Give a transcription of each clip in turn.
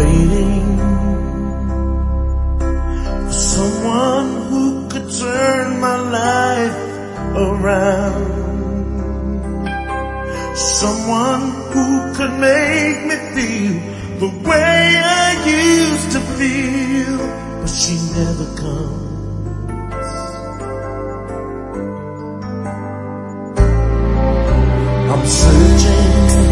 waiting for someone who could turn my life around. Someone who could make me feel the way I used to feel, but she never comes. I'm searching,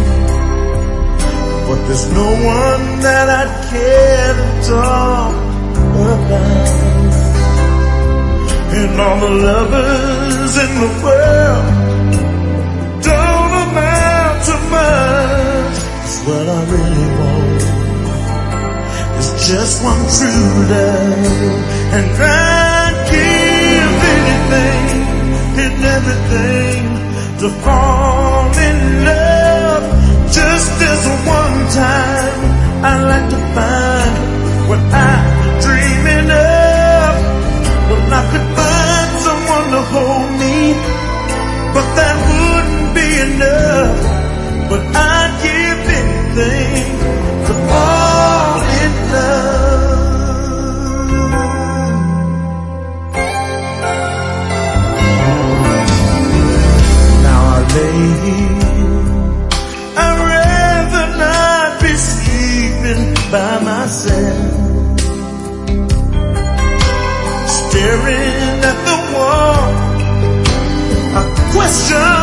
but there's no one that I'd care to talk about. And all the lovers in the world don't amount to much. 'Cause what I really want is just one true love, and I'd give anything and everything to fall in love. Just as a one time, I'd like to find what I've been dreaming of. Well, I could find someone to hold me, but that wouldn't be enough. But I'd give anything to fall in love. Now I lay here, I'd rather not be sleeping by myself, staring at the wall. I question